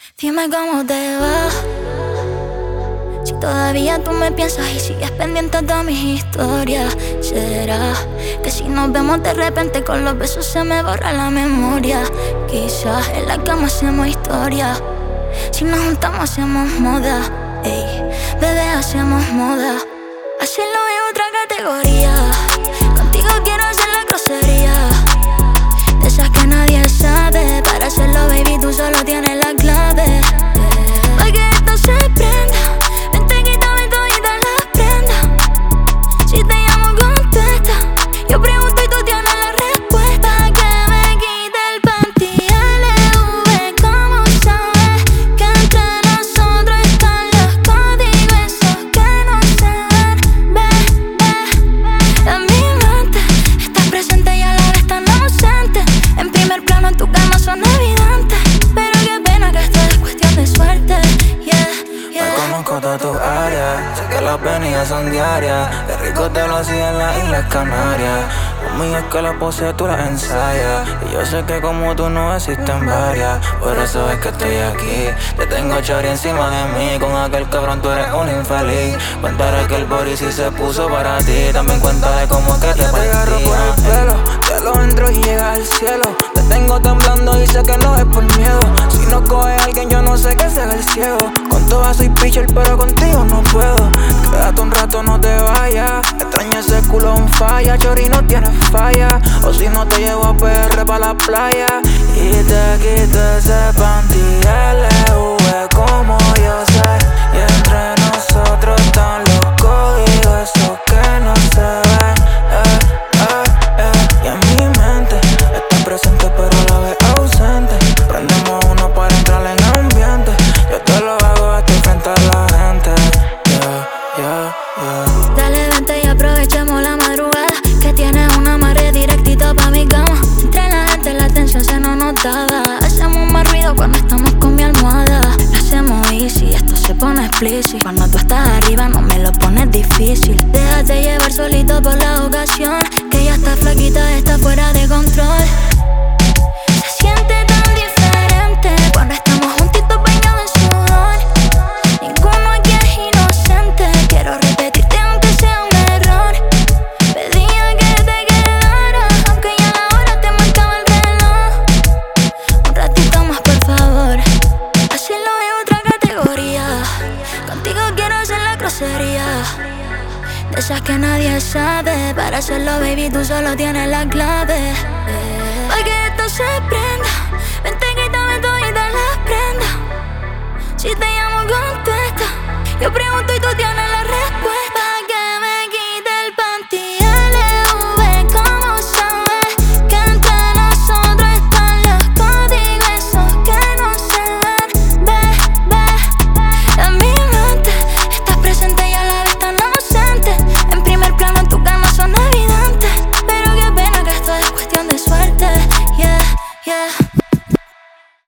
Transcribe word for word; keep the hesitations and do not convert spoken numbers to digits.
Dime cómo te va, si todavía tú me piensas y sigues pendiente de mis historias. ¿Será que si nos vemos de repente con los besos se me borra la memoria? Quizás en la cama hacemos historia, si nos juntamos hacemos moda. Ey, bebé, hacemos moda. Hacerlo es otra categoría. Contigo quiero hacer la grosería, de esas que nadie sabe. Para hacerlo, baby, tú solo tienes la clave. Pa' que esto se prenda, vente, quítame toditas las prendas. Si te llamo, contesta. Yo pregunto y tú tienes la respuesta. Que me quite el panty L V. ¿Cómo sabes que entre nosotros están los códigos esos que no se ven? Ve, ve, en mi mente estás presente y a la vez tan ausente. En primer plano en tu cama son evidentes, pero qué pena que esto es cuestión de suerte. Yeah, yeah. Me conozco toda tu área, sé que las venidas son diarias. Qué rico te lo hacía en las Islas Canarias. Lo mío es que la pose tú la ensayas, y yo sé que como tú no existen varias. Por eso es que estoy aquí, te tengo chori encima de mí. Con aquel cabrón tú eres un infeliz. Cuéntale que el body sí se puso para ti. También cuéntale cómo es que te te agarro por el pelo, te lo entro y llega al cielo. Te tengo temblando y sé que no es por miedo. Si no coge a alguien yo no sé qué se ve el ciego. Con todas soy pitcher pero contigo no puedo. Quédate un rato, no te vayas. Extraño ese culo un falla, chori no tienes falla. O si no te llevo a P R pa' la playa y te quito ese panty L V como yo sé. Y entre nosotros están los códigos esos que no se ven. eh, eh, eh. Y en mi mente estás presente pero a la vez ausente. Prendemos uno para entrar en ambiente. Yo te lo hago aquí frente a la gente. Yeah, yeah, yeah. Dale, vente y aprovechemos la madrugada, que tienes un amarre directito pa' mi cama. Entre la gente la tensión se nos notaba. Hacemos más ruido cuando estamos con mi almohada. Lo hacemos easy, esto se pone explícito. Cuando tú estás arriba no me lo pones difícil. Déjate llevar solito por la ocasión, que ya está flaquita, está fuera de control. Se siente tan diferente cuando estamos juntitos bañados en sudor. Ninguno aquí es inocente, quiero repetirte aunque sea un error. Pedía que te quedaras, aunque ya la hora te marcaba el reloj. Un ratito más, por favor. Hacerlo es otra categoría. Contigo quiero hacer la grosería, de esas que nadie sabe. Para hacerlo, baby, tú solo tienes la clave. Pa' que esto se prenda, vente, quítame toditas las prendas. Si te llamo, contesta. Yo pregunto